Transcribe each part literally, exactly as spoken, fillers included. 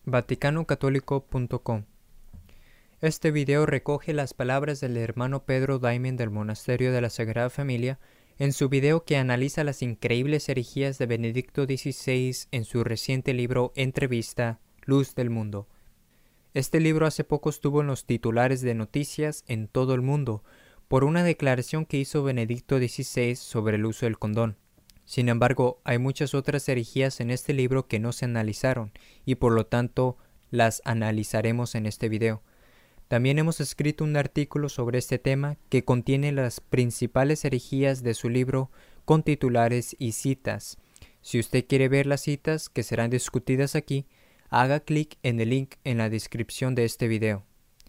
vaticano católico punto com. Este video recoge las palabras del hermano Pedro Daimen del Monasterio de la Sagrada Familia en su video que analiza las increíbles herejías de Benedicto dieciséis en su reciente libro Entrevista, Luz del Mundo. Este libro hace poco estuvo en los titulares de noticias en todo el mundo por una declaración que hizo Benedicto dieciséis sobre el uso del condón. Sin embargo, hay muchas otras herejías en este libro que no se analizaron y por lo tanto las analizaremos en este video. También hemos escrito un artículo sobre este tema que contiene las principales herejías de su libro con titulares y citas. Si usted quiere ver las citas que serán discutidas aquí, haga clic en el link en la descripción de este video.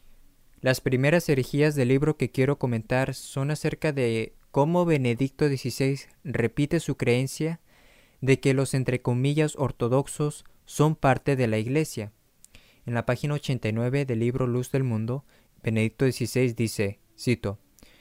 Las primeras herejías del libro que quiero comentar son acerca de cómo Benedicto dieciséis repite su creencia de que los entre comillas ortodoxos son parte de la Iglesia. En la página ochenta y nueve del libro Luz del Mundo, Benedicto dieciséis dice, cito,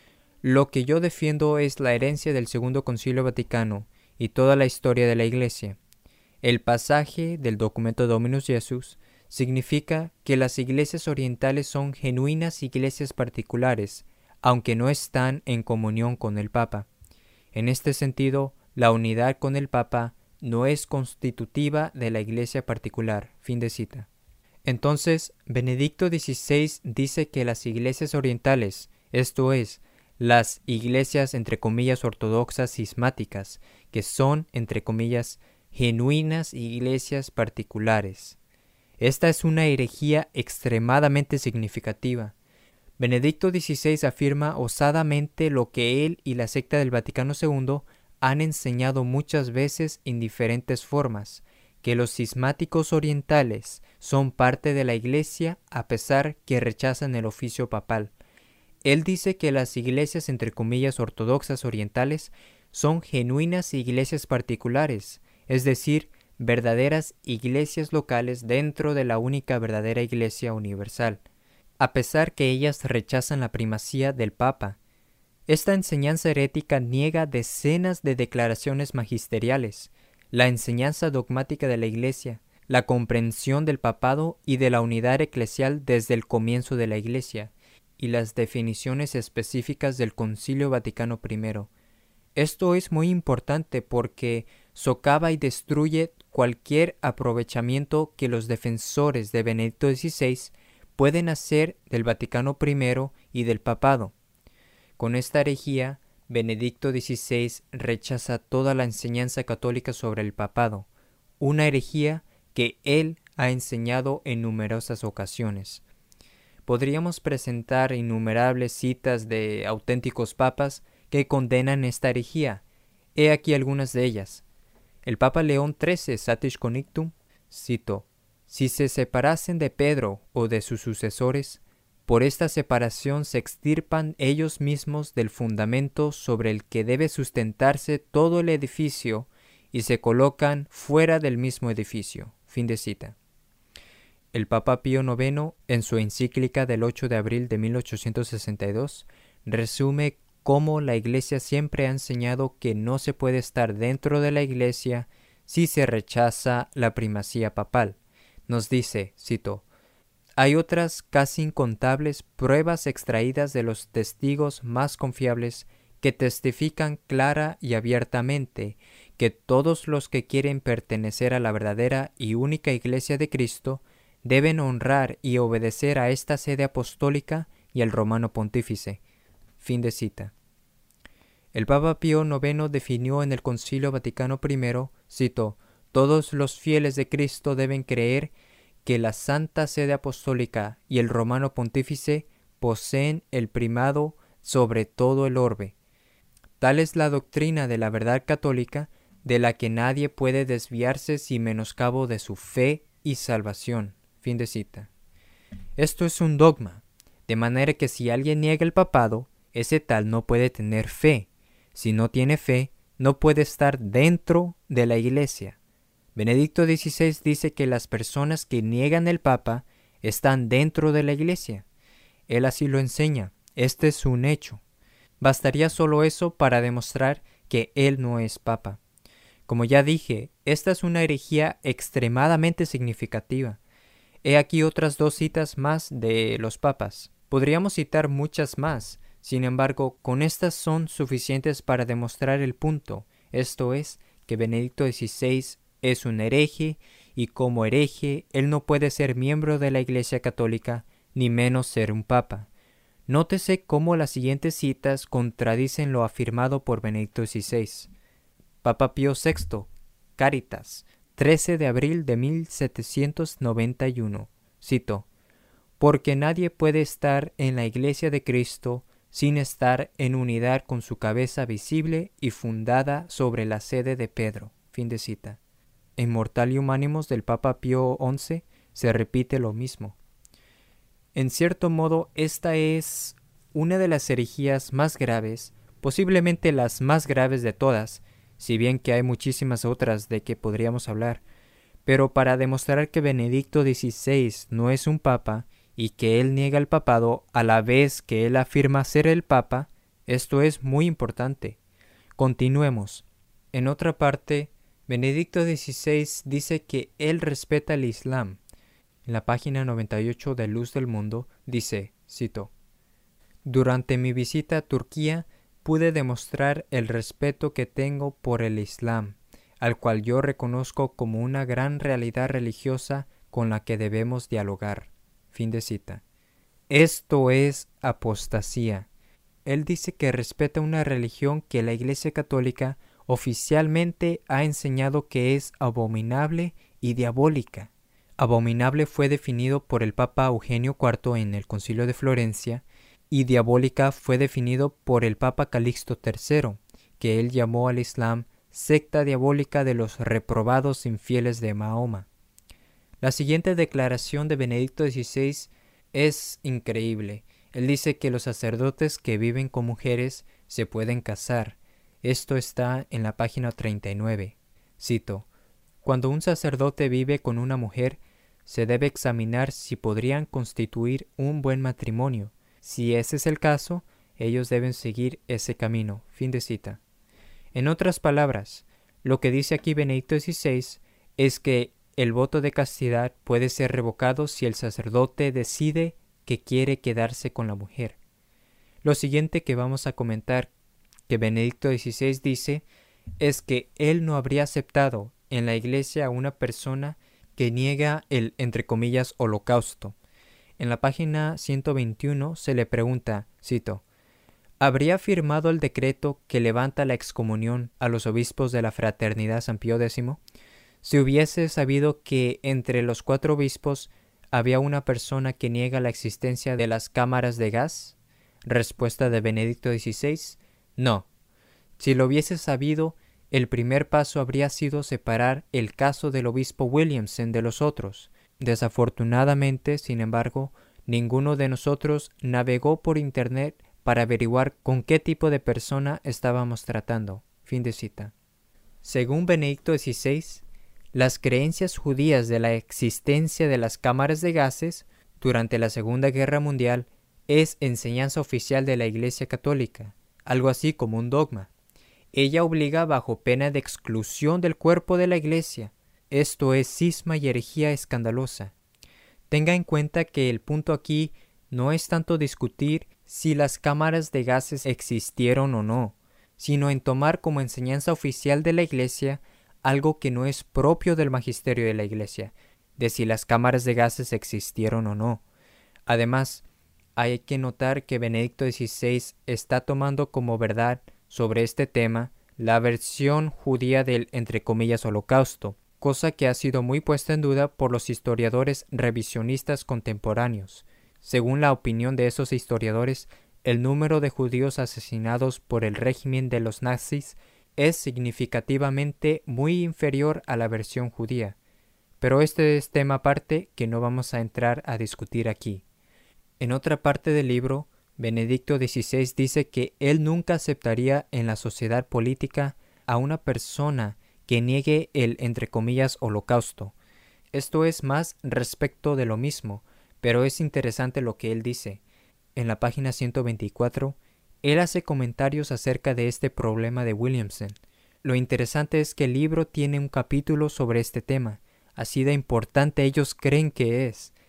«Lo que yo defiendo es la herencia del Segundo Concilio Vaticano y toda la historia de la Iglesia. El pasaje del documento Dominus Jesus significa que las iglesias orientales son genuinas iglesias particulares, aunque no están en comunión con el Papa. En este sentido, la unidad con el Papa no es constitutiva de la iglesia particular». Fin de cita. Entonces, Benedicto dieciséis dice que las iglesias orientales, esto es, las iglesias entre comillas ortodoxas cismáticas, que son entre comillas genuinas iglesias particulares. Esta es una herejía extremadamente significativa. Benedicto dieciséis afirma osadamente lo que él y la secta del Vaticano segundo han enseñado muchas veces en diferentes formas, que los cismáticos orientales son parte de la Iglesia a pesar que rechazan el oficio papal. Él dice que las iglesias entre comillas ortodoxas orientales son genuinas iglesias particulares, es decir, verdaderas iglesias locales dentro de la única verdadera Iglesia universal, a pesar que ellas rechazan la primacía del Papa. Esta enseñanza herética niega decenas de declaraciones magisteriales, la enseñanza dogmática de la Iglesia, la comprensión del papado y de la unidad eclesial desde el comienzo de la Iglesia, y las definiciones específicas del Concilio Vaticano primero. Esto es muy importante porque socava y destruye cualquier aprovechamiento que los defensores de Benedicto dieciséis pueden hacer del Vaticano primero y del papado. Con esta herejía, Benedicto dieciséis rechaza toda la enseñanza católica sobre el papado, una herejía que él ha enseñado en numerosas ocasiones. Podríamos presentar innumerables citas de auténticos papas que condenan esta herejía. He aquí algunas de ellas. El Papa León trece, Satis Conictum, cito, «Si se separasen de Pedro o de sus sucesores, por esta separación se extirpan ellos mismos del fundamento sobre el que debe sustentarse todo el edificio y se colocan fuera del mismo edificio». Fin de cita. El Papa Pío noveno, en su encíclica del ocho de abril de mil ochocientos sesenta y dos, resume cómo la Iglesia siempre ha enseñado que no se puede estar dentro de la Iglesia si se rechaza la primacía papal. Nos dice, cito, «Hay otras casi incontables pruebas extraídas de los testigos más confiables que testifican clara y abiertamente que todos los que quieren pertenecer a la verdadera y única Iglesia de Cristo deben honrar y obedecer a esta sede apostólica y al romano pontífice». Fin de cita. El Papa Pío noveno definió en el Concilio Vaticano primero, cito, «Todos los fieles de Cristo deben creer que la Santa Sede Apostólica y el Romano Pontífice poseen el primado sobre todo el orbe. Tal es la doctrina de la verdad católica, de la que nadie puede desviarse sin menoscabo de su fe y salvación». Fin de cita. Esto es un dogma, de manera que si alguien niega el papado, ese tal no puede tener fe. Si no tiene fe, no puede estar dentro de la Iglesia. Benedicto dieciséis dice que las personas que niegan el Papa están dentro de la Iglesia. Él así lo enseña. Este es un hecho. Bastaría solo eso para demostrar que él no es Papa. Como ya dije, esta es una herejía extremadamente significativa. He aquí otras dos citas más de los papas. Podríamos citar muchas más, sin embargo, con estas son suficientes para demostrar el punto, esto es, que Benedicto dieciséis es un hereje y como hereje él no puede ser miembro de la Iglesia Católica, ni menos ser un papa. Nótese cómo las siguientes citas contradicen lo afirmado por Benedicto dieciséis. Papa Pío sexto, Cáritas, trece de abril de mil setecientos noventa y uno. Cito: porque nadie puede estar en la Iglesia de Cristo sin estar en unidad con su cabeza visible y fundada sobre la sede de Pedro. Fin de cita. En Mortalium Animos del Papa Pío once se repite lo mismo. En cierto modo, esta es una de las herejías más graves, posiblemente las más graves de todas, si bien que hay muchísimas otras de que podríamos hablar. Pero para demostrar que Benedicto dieciséis no es un papa y que él niega el papado a la vez que él afirma ser el papa, esto es muy importante. Continuemos. En otra parte, Benedicto dieciséis dice que él respeta el Islam. En la página noventa y ocho de Luz del Mundo dice, cito: durante mi visita a Turquía pude demostrar el respeto que tengo por el Islam, al cual yo reconozco como una gran realidad religiosa con la que debemos dialogar. Fin de cita. Esto es apostasía. Él dice que respeta una religión que la Iglesia Católica oficialmente ha enseñado que es abominable y diabólica. Abominable fue definido por el Papa Eugenio cuarto en el Concilio de Florencia y diabólica fue definido por el Papa Calixto tercero, que él llamó al Islam secta diabólica de los reprobados infieles de Mahoma. La siguiente declaración de Benedicto dieciséis es increíble. Él dice que los sacerdotes que viven con mujeres se pueden casar. Esto está en la página treinta y nueve. Cito: cuando un sacerdote vive con una mujer, se debe examinar si podrían constituir un buen matrimonio. Si ese es el caso, ellos deben seguir ese camino. Fin de cita. En otras palabras, lo que dice aquí Benedicto dieciséis es que el voto de castidad puede ser revocado si el sacerdote decide que quiere quedarse con la mujer. Lo siguiente que vamos a comentar que Benedicto dieciséis dice es que él no habría aceptado en la iglesia a una persona que niega el, entre comillas, holocausto. En la página ciento veintiuno se le pregunta, cito: ¿habría firmado el decreto que levanta la excomunión a los obispos de la Fraternidad San Pío décimo? Si hubiese sabido que entre los cuatro obispos había una persona que niega la existencia de las cámaras de gas. Respuesta de Benedicto dieciséis: no. Si lo hubiese sabido, el primer paso habría sido separar el caso del obispo Williamson de los otros. Desafortunadamente, sin embargo, ninguno de nosotros navegó por internet para averiguar con qué tipo de persona estábamos tratando. Fin de cita. Según Benedicto dieciséis, las creencias judías de la existencia de las cámaras de gases durante la Segunda Guerra Mundial es enseñanza oficial de la Iglesia Católica, algo así como un dogma. Ella obliga bajo pena de exclusión del cuerpo de la Iglesia. Esto es cisma y herejía escandalosa. Tenga en cuenta que el punto aquí no es tanto discutir si las cámaras de gases existieron o no, sino en tomar como enseñanza oficial de la Iglesia algo que no es propio del magisterio de la Iglesia, de si las cámaras de gases existieron o no. Además, hay que notar que Benedicto dieciséis está tomando como verdad sobre este tema la versión judía del, entre comillas, holocausto, cosa que ha sido muy puesta en duda por los historiadores revisionistas contemporáneos. Según la opinión de esos historiadores, el número de judíos asesinados por el régimen de los nazis es significativamente muy inferior a la versión judía. Pero este es tema aparte que no vamos a entrar a discutir aquí. En otra parte del libro, Benedicto dieciséis dice que él nunca aceptaría en la sociedad política a una persona que niegue el, entre comillas, holocausto. Esto es más respecto de lo mismo, pero es interesante lo que él dice. En la página ciento veinticuatro, él hace comentarios acerca de este problema de Williamson. Lo interesante es que el libro tiene un capítulo sobre este tema, así de importante ellos creen que es.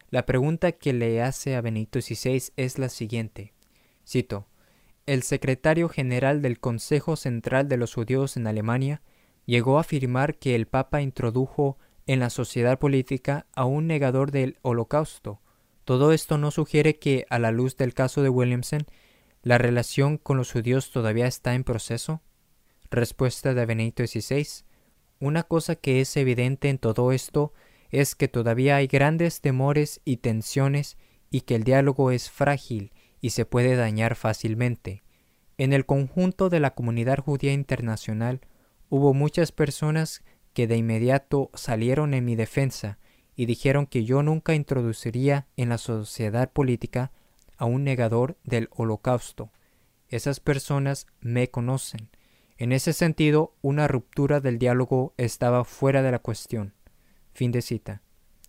La pregunta que le hace a Benedicto dieciséis es la siguiente. Cito: el secretario general del Consejo Central de los Judíos en Alemania llegó a afirmar que el Papa introdujo en la sociedad política a un negador del Holocausto. ¿Todo esto no sugiere que, a la luz del caso de Williamson, la relación con los judíos todavía está en proceso? Respuesta de Benedicto dieciséis. Una cosa que es evidente en todo esto es que todavía hay grandes temores y tensiones y que el diálogo es frágil y se puede dañar fácilmente. En el conjunto de la comunidad judía internacional hubo muchas personas que de inmediato salieron en mi defensa y dijeron que yo nunca introduciría en la sociedad política a un negador del Holocausto. Esas personas me conocen. En ese sentido, una ruptura del diálogo estaba fuera de la cuestión. Fin de cita.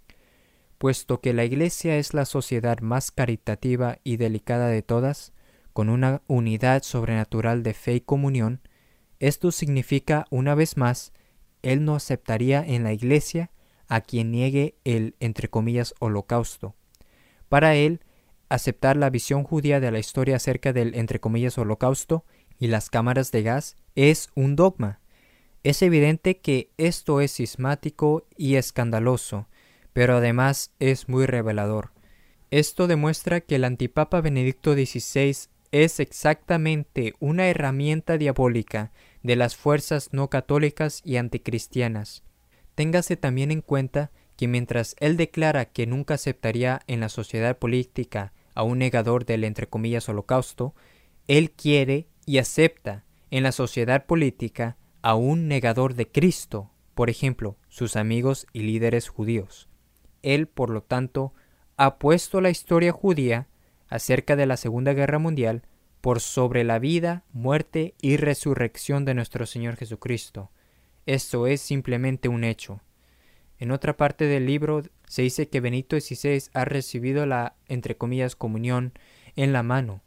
Puesto que la Iglesia es la sociedad más caritativa y delicada de todas, con una unidad sobrenatural de fe y comunión, esto significa, una vez más, él no aceptaría en la Iglesia a quien niegue el, entre comillas, holocausto. Para él, aceptar la visión judía de la historia acerca del, entre comillas, holocausto y las cámaras de gas es un dogma. Es evidente que esto es cismático y escandaloso, pero además es muy revelador. Esto demuestra que el antipapa Benedicto dieciséis es exactamente una herramienta diabólica de las fuerzas no católicas y anticristianas. Téngase también en cuenta que mientras él declara que nunca aceptaría en la sociedad política a un negador del, entre comillas, holocausto, él quiere y acepta en la sociedad política a un negador de Cristo, por ejemplo, sus amigos y líderes judíos. Él, por lo tanto, ha puesto la historia judía acerca de la Segunda Guerra Mundial por sobre la vida, muerte y resurrección de nuestro Señor Jesucristo. Esto es simplemente un hecho. En otra parte del libro se dice que Benedicto dieciséis ha recibido la, entre comillas, comunión en la mano.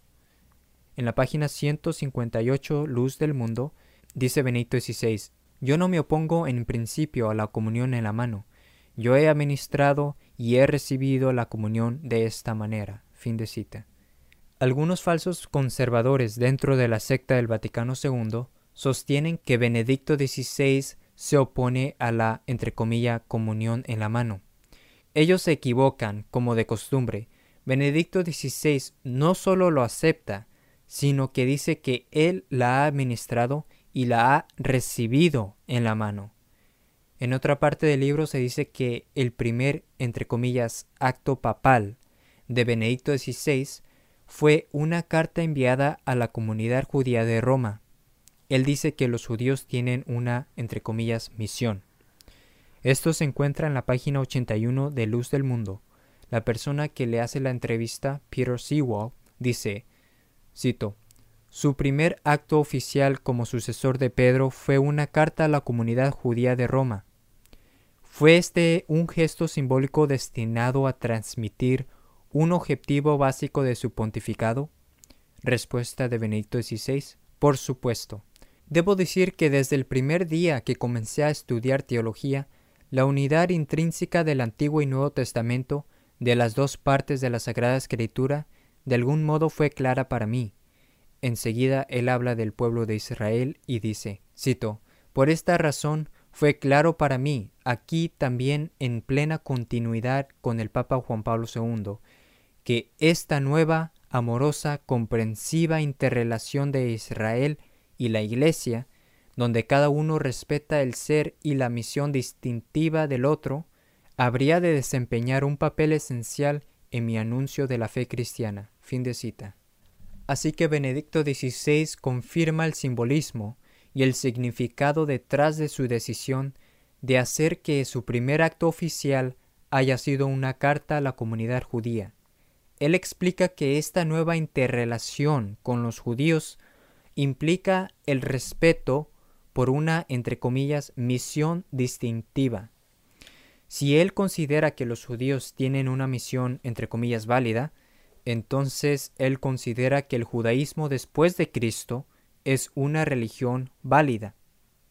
En la página ciento cincuenta y ocho, Luz del Mundo, dice Benedicto dieciséis, yo no me opongo en principio a la comunión en la mano. Yo he administrado y he recibido la comunión de esta manera. Fin de cita. Algunos falsos conservadores dentro de la secta del Vaticano segundo sostienen que Benedicto dieciséis se opone a la, entre comillas, comunión en la mano. Ellos se equivocan, como de costumbre. Benedicto dieciséis no solo lo acepta, sino que dice que él la ha administrado y la ha recibido en la mano. En otra parte del libro se dice que el primer, entre comillas, acto papal de Benedicto dieciséis fue una carta enviada a la comunidad judía de Roma. Él dice que los judíos tienen una, entre comillas, misión. Esto se encuentra en la página ochenta y uno de Luz del Mundo. La persona que le hace la entrevista, Peter Sewall, dice, cito, su primer acto oficial como sucesor de Pedro fue una carta a la comunidad judía de Roma. ¿Fue este un gesto simbólico destinado a transmitir un objetivo básico de su pontificado? Respuesta de Benedicto dieciséis, por supuesto. Debo decir que desde el primer día que comencé a estudiar teología, la unidad intrínseca del Antiguo y Nuevo Testamento, de las dos partes de la Sagrada Escritura, de algún modo fue clara para mí. Enseguida él habla del pueblo de Israel y dice, cito, por esta razón fue claro para mí, aquí también en plena continuidad con el Papa Juan Pablo segundo, que esta nueva, amorosa, comprensiva interrelación de Israel y la Iglesia, donde cada uno respeta el ser y la misión distintiva del otro, habría de desempeñar un papel esencial en mi anuncio de la fe cristiana. Fin de cita. Así que Benedicto dieciséis confirma el simbolismo y el significado detrás de su decisión de hacer que su primer acto oficial haya sido una carta a la comunidad judía. Él explica que esta nueva interrelación con los judíos implica el respeto por una, entre comillas, misión distintiva. Si él considera que los judíos tienen una misión, entre comillas, válida, entonces él considera que el judaísmo después de Cristo es una religión válida.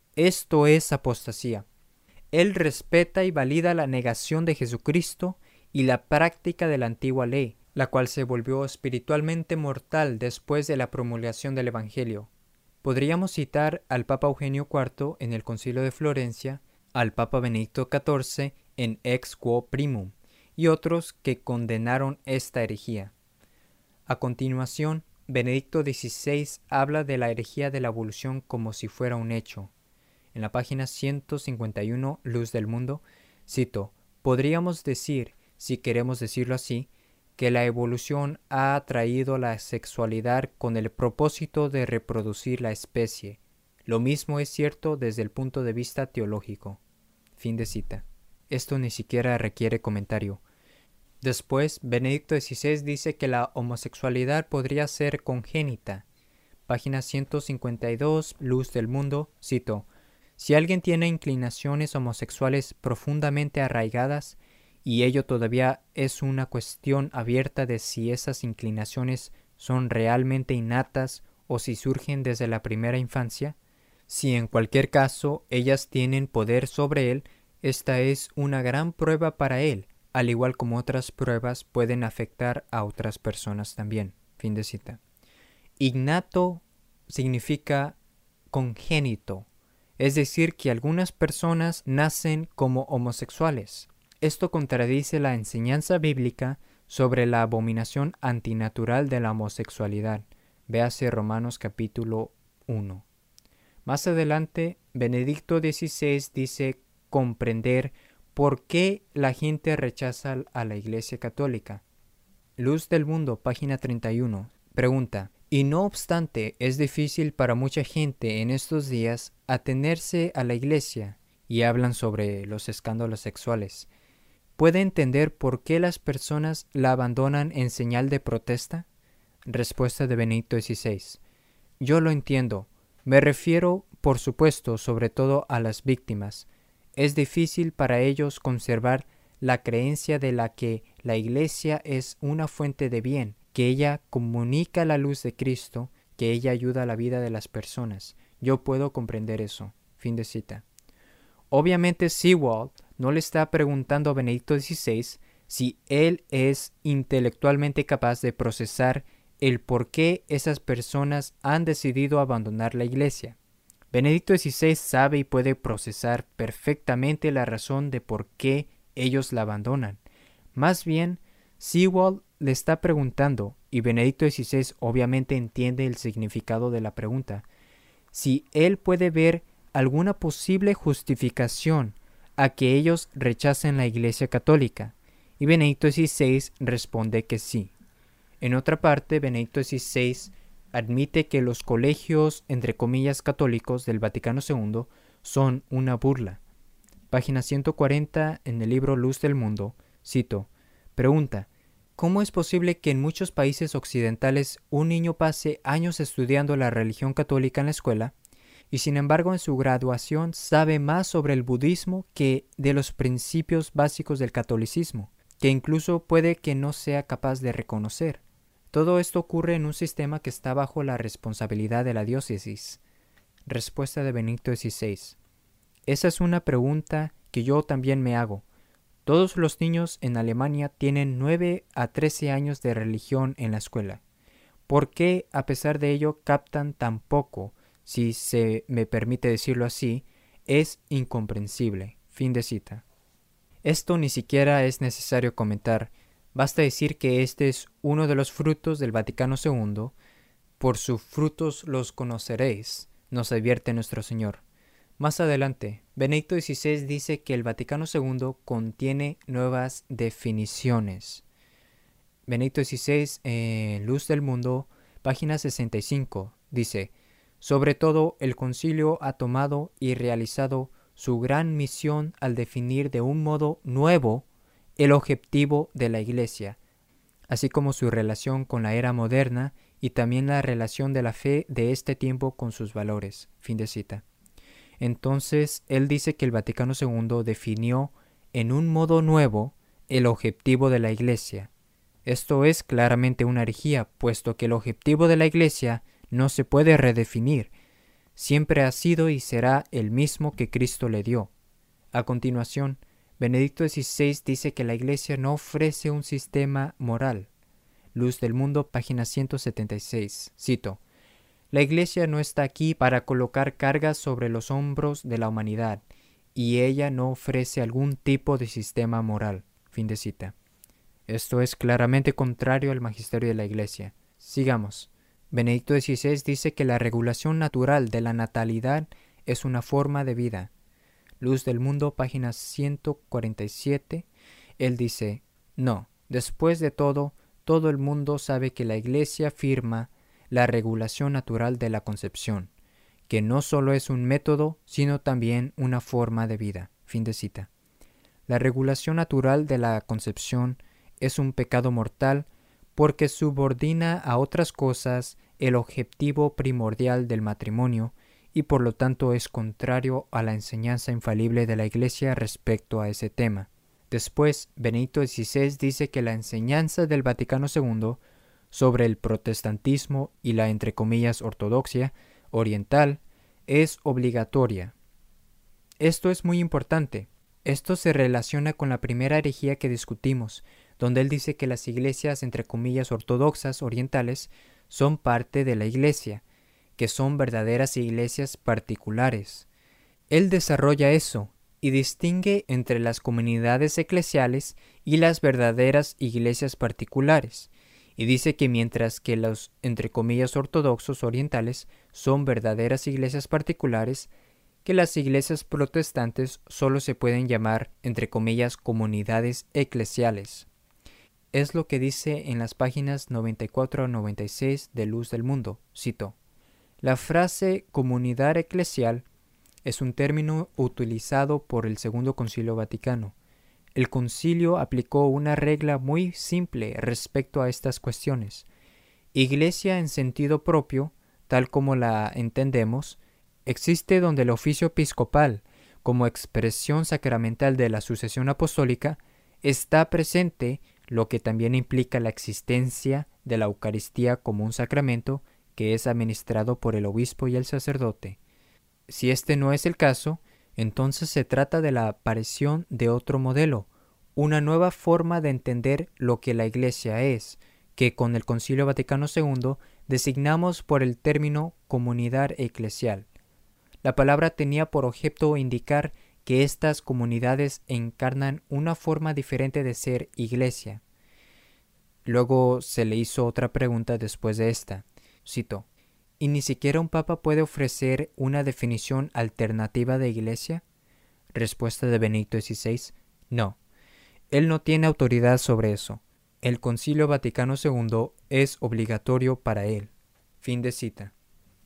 Esto es apostasía. Él respeta y valida la negación de Jesucristo y la práctica de la antigua ley, la cual se volvió espiritualmente mortal después de la promulgación del Evangelio. Podríamos citar al Papa Eugenio cuarto en el Concilio de Florencia, al Papa Benedicto catorce en Ex Quo Primum, y otros que condenaron esta herejía. A continuación, Benedicto dieciséis habla de la herejía de la evolución como si fuera un hecho. En la página ciento cincuenta y uno, Luz del Mundo, cito, podríamos decir, si queremos decirlo así, que la evolución ha traído la sexualidad con el propósito de reproducir la especie. Lo mismo es cierto desde el punto de vista teológico. Fin de cita. Esto ni siquiera requiere comentario. Después, Benedicto dieciséis dice que la homosexualidad podría ser congénita. Página ciento cincuenta y dos, Luz del Mundo, cito, si alguien tiene inclinaciones homosexuales profundamente arraigadas, y ello todavía es una cuestión abierta de si esas inclinaciones son realmente innatas o si surgen desde la primera infancia, si en cualquier caso ellas tienen poder sobre él, esta es una gran prueba para él, al igual como otras pruebas pueden afectar a otras personas también. Fin de cita. Innato significa congénito, es decir, que algunas personas nacen como homosexuales. Esto contradice la enseñanza bíblica sobre la abominación antinatural de la homosexualidad. Véase Romanos capítulo uno. Más adelante, Benedicto dieciséis dice comprender por qué la gente rechaza a la Iglesia Católica. Luz del Mundo, página treinta y uno, pregunta, y no obstante es difícil para mucha gente en estos días atenerse a la Iglesia, y hablan sobre los escándalos sexuales. ¿Puede entender por qué las personas la abandonan en señal de protesta? Respuesta de Benedicto dieciséis. Yo lo entiendo. Me refiero, por supuesto, sobre todo a las víctimas. Es difícil para ellos conservar la creencia de la que la Iglesia es una fuente de bien, que ella comunica la luz de Cristo, que ella ayuda a la vida de las personas. Yo puedo comprender eso. Fin de cita. Obviamente Seewald no le está preguntando a Benedicto dieciséis si él es intelectualmente capaz de procesar el por qué esas personas han decidido abandonar la Iglesia. Benedicto dieciséis sabe y puede procesar perfectamente la razón de por qué ellos la abandonan. Más bien, Seewald le está preguntando, y Benedicto dieciséis obviamente entiende el significado de la pregunta, si él puede ver alguna posible justificación a que ellos rechacen la Iglesia Católica, y Benedicto dieciséis responde que sí. En otra parte, Benedicto dieciséis admite que los colegios, entre comillas, católicos del Vaticano segundo son una burla. Página ciento cuarenta en el libro Luz del Mundo, cito, pregunta, ¿cómo es posible que en muchos países occidentales un niño pase años estudiando la religión católica en la escuela, y sin embargo en su graduación sabe más sobre el budismo que de los principios básicos del catolicismo, que incluso puede que no sea capaz de reconocer? Todo esto ocurre en un sistema que está bajo la responsabilidad de la diócesis. Respuesta de Benedicto dieciséis. Esa es una pregunta que yo también me hago. Todos los niños en Alemania tienen nueve a trece años de religión en la escuela. ¿Por qué, a pesar de ello, captan tan poco? Si se me permite decirlo así, es incomprensible. Fin de cita. Esto ni siquiera es necesario comentar. Basta decir que este es uno de los frutos del Vaticano segundo. Por sus frutos los conoceréis, nos advierte nuestro Señor. Más adelante, Benedicto dieciséis dice que el Vaticano segundo contiene nuevas definiciones. Benedicto dieciséis, en eh, Luz del Mundo, página sesenta y cinco, dice, sobre todo el concilio ha tomado y realizado su gran misión al definir de un modo nuevo el objetivo de la Iglesia, así como su relación con la era moderna y también la relación de la fe de este tiempo con sus valores. Fin de cita. Entonces, él dice que el Vaticano segundo definió en un modo nuevo el objetivo de la Iglesia. Esto es claramente una herejía, puesto que el objetivo de la Iglesia no se puede redefinir. Siempre ha sido y será el mismo que Cristo le dio. A continuación, Benedicto dieciséis dice que la Iglesia no ofrece un sistema moral. Luz del Mundo, página ciento setenta y seis. Cito: la Iglesia no está aquí para colocar cargas sobre los hombros de la humanidad, y ella no ofrece algún tipo de sistema moral. Fin de cita. Esto es claramente contrario al magisterio de la Iglesia. Sigamos. Benedicto dieciséis dice que la regulación natural de la natalidad es una forma de vida. Luz del Mundo, página ciento cuarenta y siete. Él dice: no, después de todo, todo el mundo sabe que la Iglesia afirma la regulación natural de la concepción, que no solo es un método, sino también una forma de vida. Fin de cita. La regulación natural de la concepción es un pecado mortal porque subordina a otras cosas el objetivo primordial del matrimonio y por lo tanto es contrario a la enseñanza infalible de la Iglesia respecto a ese tema. Después, Benedicto dieciséis dice que la enseñanza del Vaticano segundo sobre el protestantismo y la, entre comillas, ortodoxia oriental es obligatoria. Esto es muy importante. Esto se relaciona con la primera herejía que discutimos, donde él dice que las iglesias, entre comillas, ortodoxas orientales son parte de la Iglesia, que son verdaderas iglesias particulares. Él desarrolla eso y distingue entre las comunidades eclesiales y las verdaderas iglesias particulares. Y dice que mientras que los, entre comillas, ortodoxos orientales son verdaderas iglesias particulares, que las iglesias protestantes solo se pueden llamar, entre comillas, comunidades eclesiales. Es lo que dice en las páginas noventa y cuatro a noventa y seis de Luz del Mundo. Cito: la frase comunidad eclesial es un término utilizado por el Segundo Concilio Vaticano. El concilio aplicó una regla muy simple respecto a estas cuestiones. Iglesia en sentido propio, tal como la entendemos, existe donde el oficio episcopal, como expresión sacramental de la sucesión apostólica, está presente, lo que también implica la existencia de la Eucaristía como un sacramento que es administrado por el obispo y el sacerdote. Si este no es el caso, entonces se trata de la aparición de otro modelo, una nueva forma de entender lo que la Iglesia es, que con el Concilio Vaticano segundo designamos por el término comunidad eclesial. La palabra tenía por objeto indicar que estas comunidades encarnan una forma diferente de ser Iglesia. Luego se le hizo otra pregunta después de esta. Cito: ¿y ni siquiera un papa puede ofrecer una definición alternativa de Iglesia? Respuesta de Benedicto dieciséis: no. Él no tiene autoridad sobre eso. El Concilio Vaticano segundo es obligatorio para él. Fin de cita.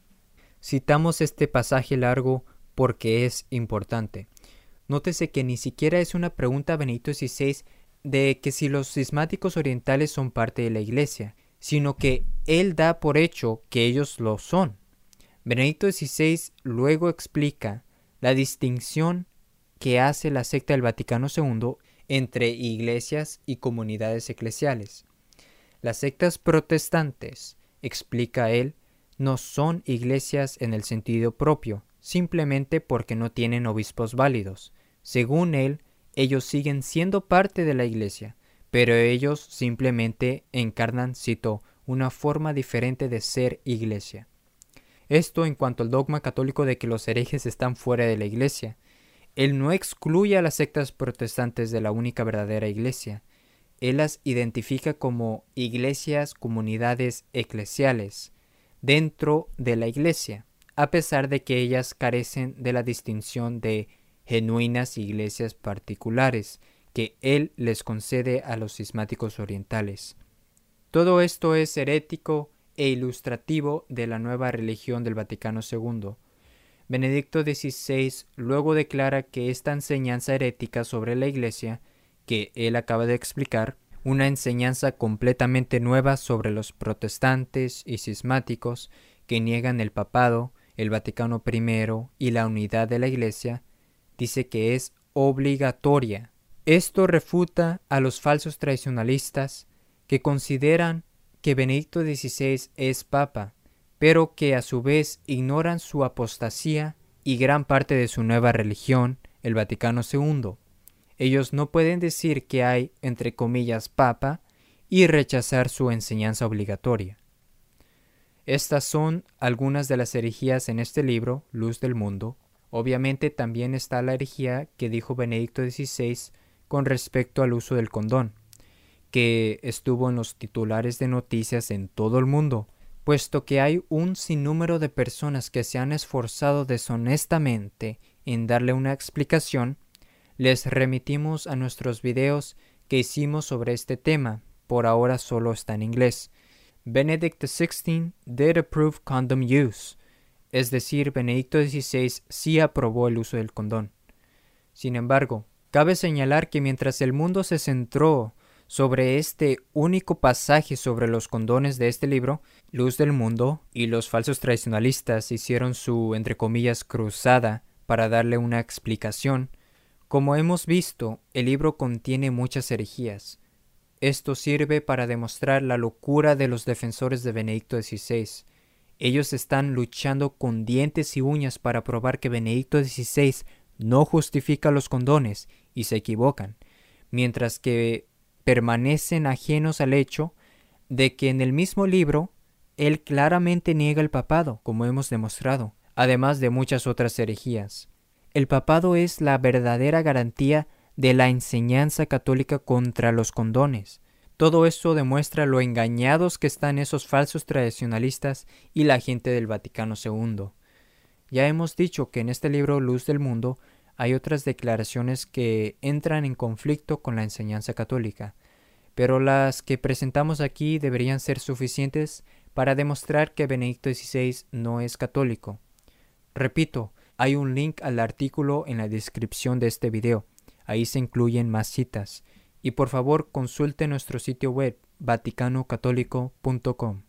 Citamos este pasaje largo porque es importante. Nótese que ni siquiera es una pregunta a Benedicto dieciséis de que si los cismáticos orientales son parte de la Iglesia, sino que él da por hecho que ellos lo son. Benedicto dieciséis luego explica la distinción que hace la secta del Vaticano segundo entre iglesias y comunidades eclesiales. Las sectas protestantes, explica él, no son iglesias en el sentido propio, simplemente porque no tienen obispos válidos. Según él, ellos siguen siendo parte de la Iglesia, pero ellos simplemente encarnan, cito, una forma diferente de ser Iglesia. Esto en cuanto al dogma católico de que los herejes están fuera de la Iglesia. Él no excluye a las sectas protestantes de la única verdadera Iglesia. Él las identifica como iglesias, comunidades eclesiales, dentro de la Iglesia, a pesar de que ellas carecen de la distinción de genuinas iglesias particulares que él les concede a los cismáticos orientales. Todo esto es herético e ilustrativo de la nueva religión del Vaticano segundo. Benedicto dieciséis luego declara que esta enseñanza herética sobre la Iglesia, que él acaba de explicar, una enseñanza completamente nueva sobre los protestantes y cismáticos que niegan el papado, el Vaticano primero y la unidad de la Iglesia, dice que es obligatoria. Esto refuta a los falsos tradicionalistas que consideran que Benedicto dieciséis es papa, pero que a su vez ignoran su apostasía y gran parte de su nueva religión, el Vaticano segundo. Ellos no pueden decir que hay, entre comillas, papa y rechazar su enseñanza obligatoria. Estas son algunas de las herejías en este libro, Luz del Mundo. Obviamente también está la herejía que dijo Benedicto dieciséis con respecto al uso del condón, que estuvo en los titulares de noticias en todo el mundo, puesto que hay un sinnúmero de personas que se han esforzado deshonestamente en darle una explicación. Les remitimos a nuestros videos que hicimos sobre este tema. Por ahora solo está en inglés. Benedict sixteenth did approve condom use, es decir, Benedicto dieciséis sí aprobó el uso del condón. Sin embargo, cabe señalar que mientras el mundo se centró sobre este único pasaje sobre los condones de este libro, Luz del Mundo y los falsos tradicionalistas hicieron su, entre comillas, cruzada para darle una explicación. Como hemos visto, el libro contiene muchas herejías. Esto sirve para demostrar la locura de los defensores de Benedicto dieciséis. Ellos están luchando con dientes y uñas para probar que Benedicto dieciséis no justifica los condones y se equivocan, mientras que permanecen ajenos al hecho de que en el mismo libro él claramente niega el papado, como hemos demostrado, además de muchas otras herejías. El papado es la verdadera garantía de la enseñanza católica contra los condones. Todo esto demuestra lo engañados que están esos falsos tradicionalistas y la gente del Vaticano segundo. Ya hemos dicho que en este libro Luz del Mundo hay otras declaraciones que entran en conflicto con la enseñanza católica, pero las que presentamos aquí deberían ser suficientes para demostrar que Benedicto dieciséis no es católico. Repito, hay un link al artículo en la descripción de este video. Ahí se incluyen más citas. Y por favor consulte nuestro sitio web vaticano católico punto com.